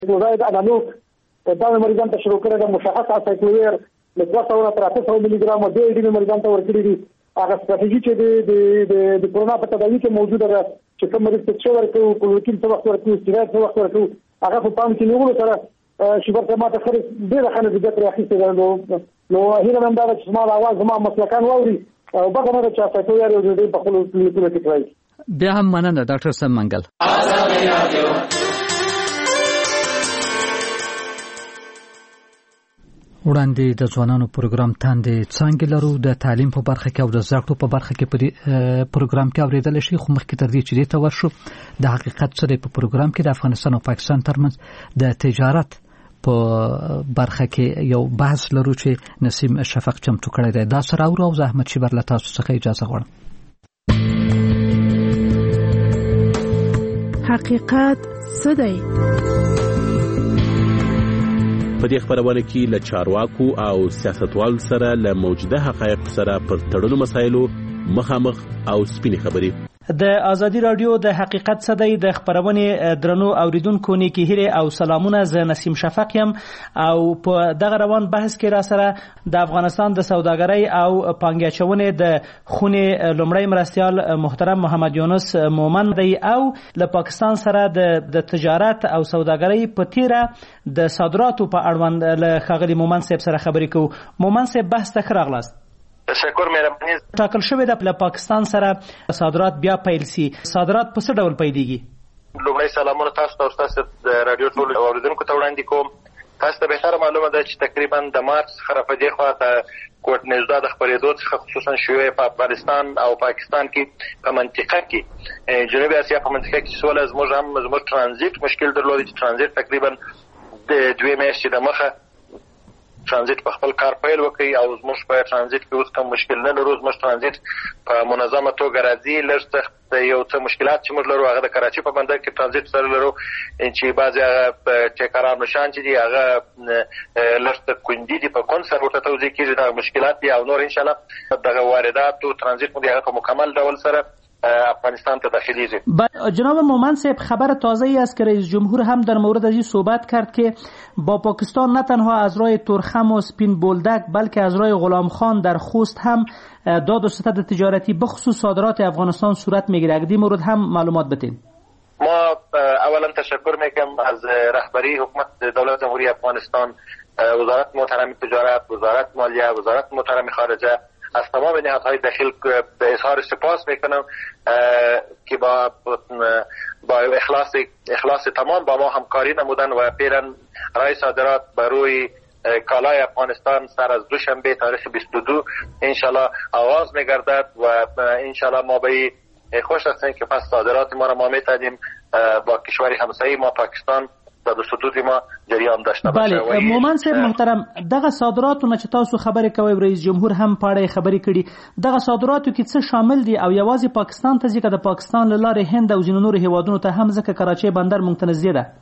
زائد انالوگ دا مریضان ته شروع کړی د مشخص اسایکلویر له 200 تر 800 ملي ګرام د ډي مریضان ته ورکړي دي. هغه ستراتیژي چې د کورونا په تداوی کې موجوده ده چې کوم مریض ته ورکړو کلوروکین څه وخت ورکړو استراحت څه وخت ورکړو هغه په پام کې نیولو سره شبر ته ماته خري ډېر خنه د ذکر اخیسته ده. نو هیله مند ده چې ما د اواز ما مسلکان واوري او بګه نه چې تاسو یې یو دې په خپل کلیکونه کې کوي. بیا هم مننه ډاکټر سم منګل. وړاندې د ځوانانو پروګرام تاندې څنګه لرو د تعلیم په برخه کې او د زده په برخه کې په پروګرام کې اوریدل شي. خو مخکې تر دې چې دې ته ورشو د حقیقت سره په پروګرام کې د افغانستان او پاکستان ترمنځ د تجارت په برخه کې یو بحث لرو چې نسیم شفق چمتو کړی دی. دا سره او زحمت شي بر لته تاسو څخه اجازه غواړم. حقیقت څه دی؟ په دې خبرونه کې له چارواکو او سیاستوال سره له موجوده حقایق سره پر تړلو مسایلو مخامخ او سپینې خبرې. د ازادي رادیو د حقیقت څه دی د خبرونه درنو اوریدونکو نیکی هیره او سلامونه. ز نسیم شفق یم او په دغه روان بحث کې را سره د افغانستان د سوداګرۍ او پانګاچونې د خونې لومړی مرستیال محترم محمد یونس مومن دی او له پاکستان سره د تجارت او سوداګرۍ په تیره د صادراتو په اړوند له خاغلی مومن صاحب سره خبرې کوو. مومن صاحب بحث ته راغلاست. تشکر مهرباني. ټاکل شوی د پاکستان سره صادرات بیا پیل سي. صادرات په څه ډول پیلېږي؟ لومړی سلامونه تاسو او تاسو د رادیو ټول اوریدونکو ته وړاندې کوم. تاسو ته به سره معلومه ده چې تقریبا د مارچ څخه په دې خوا ته کوټ نزدا د خبرېدو څخه خصوصا شوی په افغانستان او پاکستان کې په منطقه کې جنوبي اسیا په منطقه کې سوال زموږ ترانزیت مشکل درلود. چې ترانزیت تقریبا د 2 میاشتې د مخه ترانزیت په خپل کار پیل وکړي او زموږ په ترانزیت کې اوس کوم مشکل نه لرو. زموږ ترانزیت په منظمه توګه راځي. لږ څه یو څه مشکلات چې موږ لرو هغه د کراچي په بندر کې ترانزیت سره لرو چې بعضې هغه ټیکران نشان چې دي هغه لږ څه کندي دي په کون سره ورته توضیح کېږي دغه مشکلات دي او نور انشاءالله دغه وارداتو ترانزیت مو د هغه په مکمل ډول سره افغانستان ته داخلیږي. جناب مومن صاحب خبر تازه‌ای است که رئیس جمهور هم در مورد از این صحبت کرد که با پاکستان نه تنها از راه ترخم و سپین بولدک بلکه از راه غلام خان در خوست هم داد و ستد تجارتی بخصوص صادرات افغانستان صورت میگیره. اگه این مورد هم معلومات بدین. ما اولا تشکر میکنم از رهبری حکومت دولت جمهوری افغانستان، وزارت محترم تجارت، وزارت مالیه، وزارت محترم خارجه، از تمام نهادهای داخل به اظهار سپاس میکنم که با اخلاص تمام با ما همکاری نمودن و فعلا رای صادرات بر روی کالای افغانستان سر از دوشنبه تاریخ 22 انشالله آغاز میگردد و انشالله ما به خوش هستیم که پس صادرات ما را ما میتونیم با کشور همسایه ما پاکستان د صدود ما جریان داشته باشه. بله مومن صاحب محترم، دغه صادراتونه چې تاسو خبرې کوي رئیس جمهور هم پاړې خبرې کړي، دغه صادراتو کې څه شامل دي او یوازې پاکستان ته ځکه د پاکستان له لارې هند او ځینو نورو هیوادونو ته هم ځکه کراچۍ بندر متنزه ده؟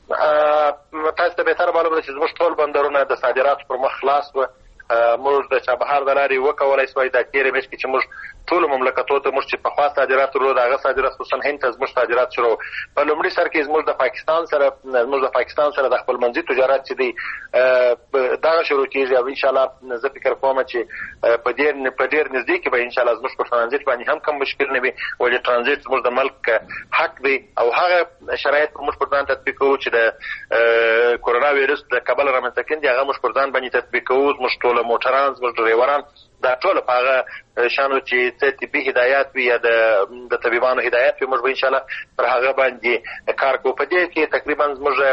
تاسو ته به تر معلومه ده چې زموږ ټول بندرونه د صادراتو پر مخ خلاص و موږ د چابهار د لارې وکولای سوای د تیرې میاشتې چې موږ ټول مملکتونو ته موږ چې په خاص صادرات ورو دغه صادرات خصوصا هند ته زموږ صادرات شروع په لومړي سر کې زموږ د پاکستان سره د خپل منځي تجارت چې دی دا شروع کیږي او ان شاء الله زه فکر کوم چې په ډیر نږدې کې به ان شاء الله زموږ په ترانزیت باندې هم کوم مشکل نه وي، ولې ترانزیت زموږ د ملک حق دی او هغه شرایط موږ په ځان تطبیق کوو چې د کورونا وایرس د کابل رامنځته کېدل هغه موږ په ځان باندې تطبیق کوو. زموږ ټول موټران زموږ ډرایوران دا ټول په هغه شانو چې طبي هدایات وي یا د طبيبانو هدایات وي موږ به ان شاء الله پر هغه باندې کار کوو. په دې کې تقریبا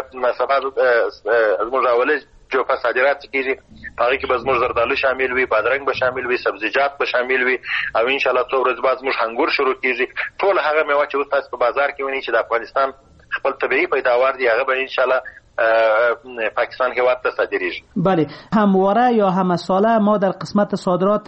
زموږ اولي جو په صادرات کېږي هغه کې به زموږ زردالو شامل وي، بادرنګ به شامل وي، سبزیجات به شامل وي او ان شاء الله څو ورځې بعد زموږ انګور شروع کېږي. ټول هغه میوه چې اوس تاسو په بازار کې وینئ چې د افغانستان خپل طبيعي پیداوار دي هغه به ان شاء الله پاکستان هیواد ته صادریږي. بله، همواره یا همساله ما در قسمت صادرات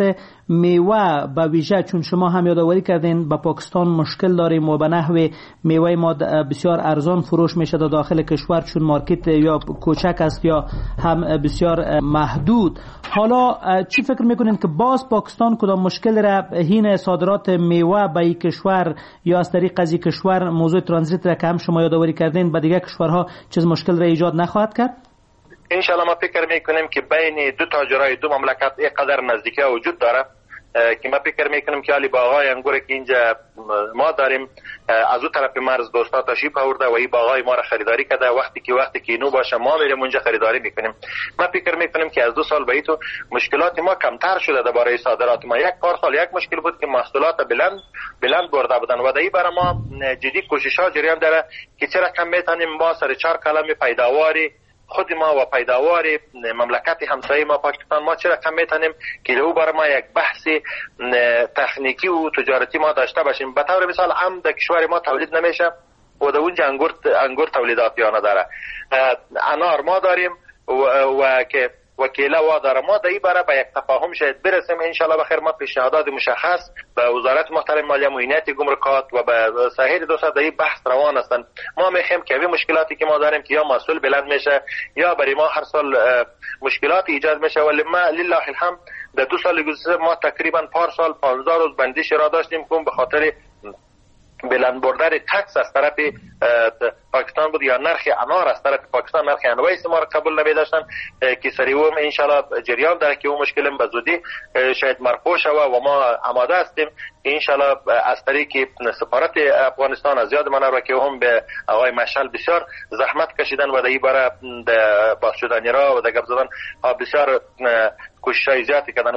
میوه به ویژه، چون شما هم یادآوری کردین با پاکستان مشکل داریم و به نحو میوه ما بسیار ارزان فروش میشه در داخل کشور، چون مارکت یا کوچک است یا هم بسیار محدود. حالا چی فکر میکنین که باز پاکستان کدام مشکل را هین صادرات میوه به این کشور یا از طریق از این کشور موضوع ترانزیت را که هم شما یادآوری کردین به دیگه کشورها چیز مشکل را ایجاد نخواهد کرد؟ انشالله ما فکر میکنیم که بین دو تاجرای دو مملکت اینقدر نزدیکی وجود داره که ما فکر میکنیم که علی باغای انگور که اینجا ما داریم از اون طرف مرز دوستا تشریف آورده و این باغای ما را خریداری کرده. وقتی که اینو باشه ما میریم اونجا خریداری میکنیم. ما فکر میکنیم که از 2 سال بعد مشکلات ما کمتر شده درباره صادرات ما. یک پارسال یک مشکل بود که محصولات بلند برده بودن و دایی برای ما جدی کوشش‌ها جریان داره که چرا کم میتونیم ما سر 4 کلمه پیداواری خود ما و پیداوار مملکت همسایه ما پاکستان ما چرا کم میتونیم که او برای ما یک بحث تکنیکی و تجارتی ما داشته باشیم. به طور مثال در کشور ما تولید نمیشه و در اونجا انگور تولیداتیانه داره. انار ما داریم و که وکیله وا داره. ما در این باره به یک تفاهم شاید برسیم انشالله بخیر. ما پیشنهادات مشخص به وزارت محترم مالیه معینات گمرکات و به سایر دوستا در این بحث روان هستند. ما میخوایم که این مشکلاتی که ما داریم که یا محصول بلند میشه یا برای ما هر سال مشکلات ایجاد میشه. ولی ما لله الحمد در 2 سال گذشته ما تقریبا پارسال 15 روز بندش را داشتیم که به خاطر بلند بردن تکس از طرف پاکستان بود یا نرخ انار از طرف پاکستان نرخ انویس ما را قبول نمی داشتن که سریعوم انشالله جریان داره که اون مشکل به زودی شاید مرفوع شود و ما آماده هستیم انشالله از طریق سفارت افغانستان از یاد من را که هم به آقای مشعل بسیار زحمت کشیدن و در این باره باز شدنی را و در گپ زدن بسیار کوششای زیاتی کردن.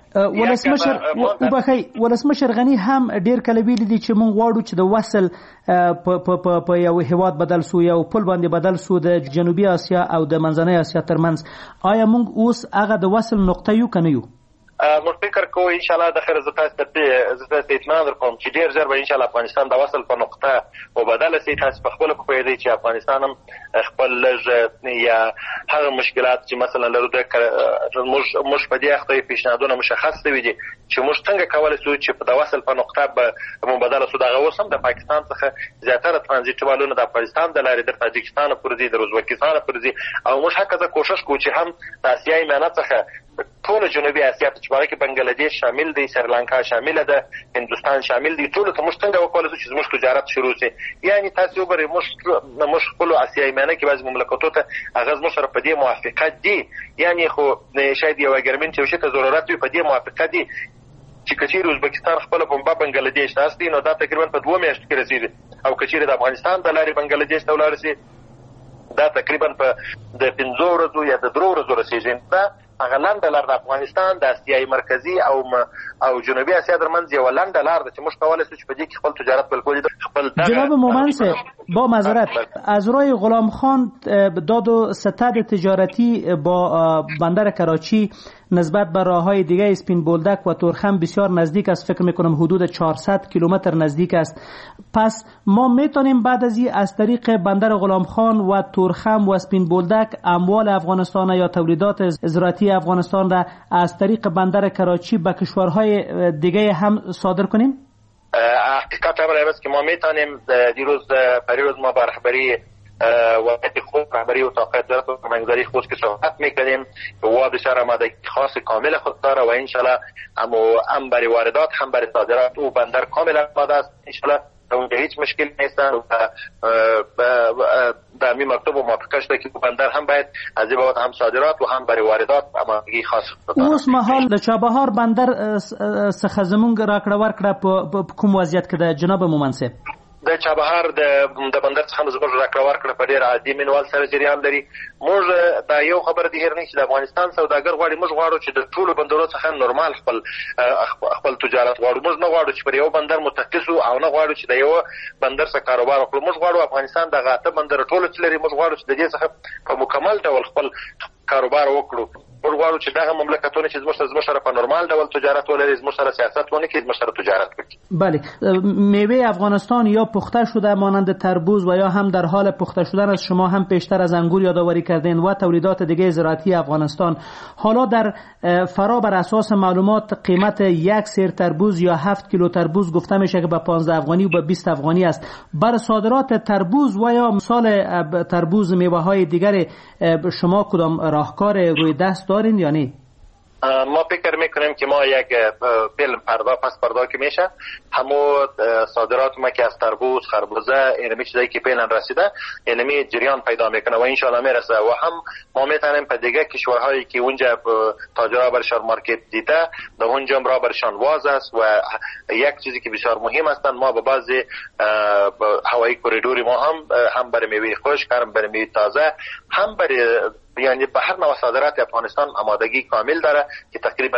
ولسمشر غنی هم ډیر کله ویل دي چې مونږ غواړو چې د وصل په یو هیواد بدل سو یا پل باندې بدل سو د جنوبي اسیا او د منځنۍ اسیا ترمنځ. آیا مونږ اوس هغه د وصل نقطه یو کنه یو؟ موږ فکر کوو انشالله د خیر زتاست اطمینان درکوم چې ډیر ژر به انشالله افغانستان د وصل په نقطه وبدل شي. تاسو په خپل پوهیږئ چې افغانستان هم خپل لږ یا هغه مشکلات چې مثلا لرو د موږ په دې اخته پیشنهادونه مشخص دي چې موږ څنګه کولای شو چې په د وصل په نقطه به مبادله سو. دغه اوس هم د پاکستان څخه زیاتره ترانزیت والونه د افغانستان د لارې د تاجکستان پورې دي، د ازبکستان پورې دي او موږ هکذا کوشش کوو چې هم د اسیايي میانه څخه ټول جنوبي اسیا په چباره کې بنگلاديش شامل دي، سریلانکا شامل ده، هندوستان شامل دي. ټول ته موږ څنګه وکولای شو چې موږ تجارت شروع شي. یعنی تاسو وګورئ موږ خپل اسیايي میانه کې بعض مملکتونو ته هغه موږ سره په دې موافقه دي. یعنی خو شاید یو اګریمنت یو شی ته ضرورت وي په دې موافقه دي چې کچیر ازبکستان خپل په بنگلاديش تاسو دي نو دا تقریبا په 2 میاشتو کې رسیدي او کچیر د افغانستان د لارې بنگلاديش ته ولاړ شي دا تقریبا په د 15 ورځو یا د 3 ورځو رسیدي. دا هغه لنډه لار د افغانستان د اسیايي مرکزي او جنوبي اسیا ترمنځ یو لنډه لار ده چې موږ کولای شو چې په دې کې خپل تجارت بالکل خپل. جناب مومن صاحب با معذرت از روی غلام خان داد و ستد تجارتی با بندر کراچی نسبت به راههای دیگه اسپین بولدک و تورخم بسیار نزدیک است. فکر میکنم حدود 400 کیلومتر نزدیک است. پس ما میتونیم بعد از این از طریق بندر غلام خان و تورخم و اسپین بولدک اموال افغانستان یا تولیدات زراعتی افغانستان را از طریق بندر کراچی به کشورهای دیگه هم صادر کنیم؟ حقیقت امر است که ما میتونیم دیروز پریروز ما بر رهبری وقتی خود رهبری اتاق تجارت و فرمانگذاری خود که صحبت میکنیم و بسیار آمادگی خاص کامل خود داره و انشالله هم برای واردات هم برای صادرات او بندر کامل آماده است. انشالله اونجا هیچ مشکل نیستن و در می مکتوب و موافقه شده که بندر هم باید از این بابت هم صادرات و هم برای واردات آمادگی خاص داره. اوس مهال د چابهار بندر څخه زمونږ راکړه ورکړه په کوم وضعیت کې ده جناب مومن صاحب؟ د چابهار د بندر څخه زموږ راکړه ورکړه په ډیر عادي منوال سره جریان لري. موږ دا یو خبر دی هر نه چې د افغانستان سوداګر غواړي موږ غواړو چې د ټولو بندرونو څخه نورمال خپل تجارت غواړو. موږ نه غواړو چې پر یو بندر متکس او نه غواړو چې د یو بندر څخه کاروبار وکړو. موږ غواړو افغانستان د غاټه بندر ټولو چې لري موږ غواړو چې د دې څخه په مکمل ډول خپل کاروبار وکړو. موږ غواړو چې دغه مملکتونه چې زموږ سره په نورمال ډول تجارت ولري، زموږ سره سیاست ونه کړي، زموږ سره تجارت وکړي. بله، میوه افغانستان یا پخته شده مانند تربوز و یا هم در حال پخته شدن است. شما هم پیشتر از انگور یادآوری کردین و تولیدات دیگه زراعتی افغانستان. حالا در فرا بر اساس معلومات قیمت یک سیر تربوز یا 7 کیلو تربوز گفته میشه که به 15 افغانی و به 20 افغانی است. بر صادرات تربوز و یا مثال تربوز میوه‌های دیگر شما کدام راهکار روی دست دارین یا نه؟ ما فکر میکنیم که ما یک فیلم پس پردا که میشه همو صادرات ما که از تربوز، خربوزه، اینمی چیزایی که فعلا رسیده اینمی جریان پیدا میکنه و انشالله میرسه و هم ما میتونیم په دیگه کشورهایی که اونجا تاجرها برشان مارکت دیده در اونجا را برشان واز است. و یک چیزی که بسیار مهم است، ما به بعضی هوایی کوریدوری ما هم برای میوه خشک، هم برای میوه تازه، هم برای یعنی به هر نوع صادرات افغانستان آمادگی کامل داره که تقریبا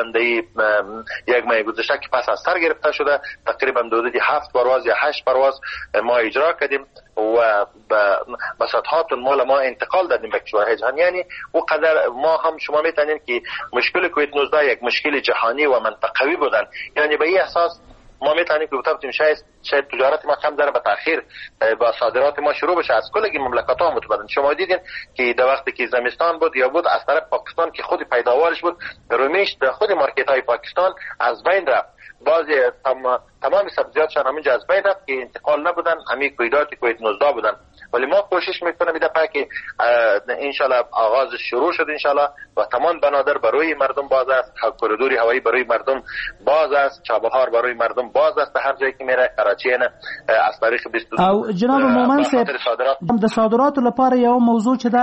یک ماه گذشته که پس از سر گرفته شده تقریبا حدود 7 پرواز یا 8 پرواز ما اجرا کردیم و به صدهات مال ما انتقال دادیم به کشورهای جهان. یعنی او قدر ما هم شما میتونید که مشکل کووید 19 یک مشکل جهانی و منطقوی بودن، یعنی به این اساس ما میتونیم که بتونیم شاید تجارت ما کم ذره به تاخیر با صادرات ما شروع بشه از کل مملکت ها متبادل. شما دیدین که در وقتی که زمستان بود یا بود از طرف پاکستان که خود پیداوارش بود رومیش در خود مارکت های پاکستان از بین رفت، بعضی تمام سبزیاتشان همینجا از بین رفت که انتقال نبودن، همین کویدات کووید 19 بودن. ولی ما کوشش میکنیم دفعه که انشالله آغاز شروع شد انشالله و تمام بنادر برای مردم باز است، کوریدوری هوایی برای مردم باز است، چابهار برای مردم باز است، هر جایی که میره کراچی نه از تاریخ 22 او جناب مومن صاحب د صادرات لپاره یو موضوع چې دا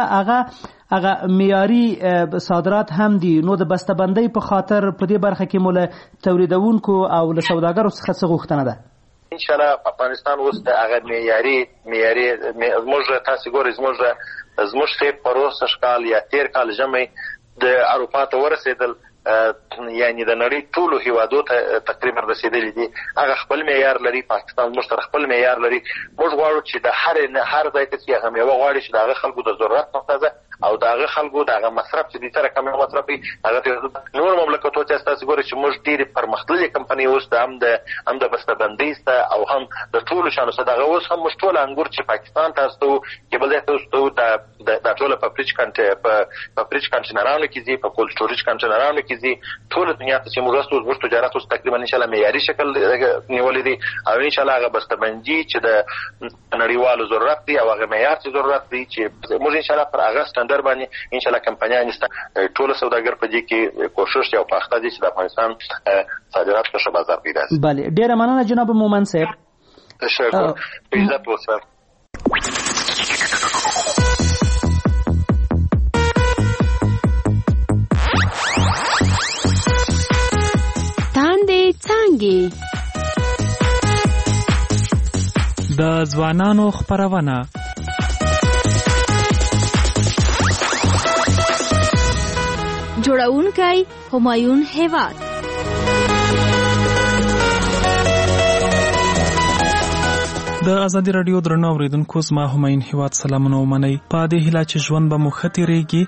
هغه معیاري صادرات هم دي، نو د بسته‌بندۍ په خاطر په دې برخه کې مول تولیدونکو او له سوداګرو څخه څه غوښتنه ده؟ انشالله افغانستان اوس د هغه معیاري زموږ تاسو ګورئ زموږ سیب پروسه شکال یا تیر کال جمعي د اروپا ته ورسېدل، یعنی د نړۍ ټولو هیوادو ته تقریبا رسیدلی دي. هغه خپل معیار لري، پاکستان موږ سره خپل معیار لري. موږ غواړو چې د هر ځای ته چې هغه میوه غواړي چې د هغه خلکو د ضرورت مطابق او د هغه خلکو د هغه مصرف چې د سره کم مصرف وي هغه نور مملکتونو ته تاسو ګورئ چې موږ ډېری پرمختللي کمپنۍ اوس هم د بسته‌بندۍ سته او هم د ټولو شانو سره دغه اوس هم موږ ټول انګور چې پاکستان ته استو کې بل ځای ته استو د ټول په فریج کانټینرانو کې دي، په کولډ سټوریج کانټینرانو کې دي، ټول دنیا ته چې موږ استو زموږ تجارت اوس تقریبا ان شاء الله معیاري شکل نیولې دي او ان شاء الله هغه بسته‌بندي چې د نړیوالو ضرورت دي او هغه معیار چې ضرورت دي چې موږ ان شاء الله پر هغه سټانډرډ باندې ان شاء الله کمپنیان ټول سوداګر په دې کې کوشش او پاخته دي چې د افغانستان صادرات په ښه بازار پیدا شي. بله، ډیره مننه جناب مومن صاحب. شکر. عزت وسه. تاندې څانګې د ځوانانو خپرونه جوړونکی همایون هیواد. د ازادي رادیو درنو اوریدونکو زما همایون هیواد سلامونه ومنئ. په دې هیله چې ژوند به مو ښه تیریږي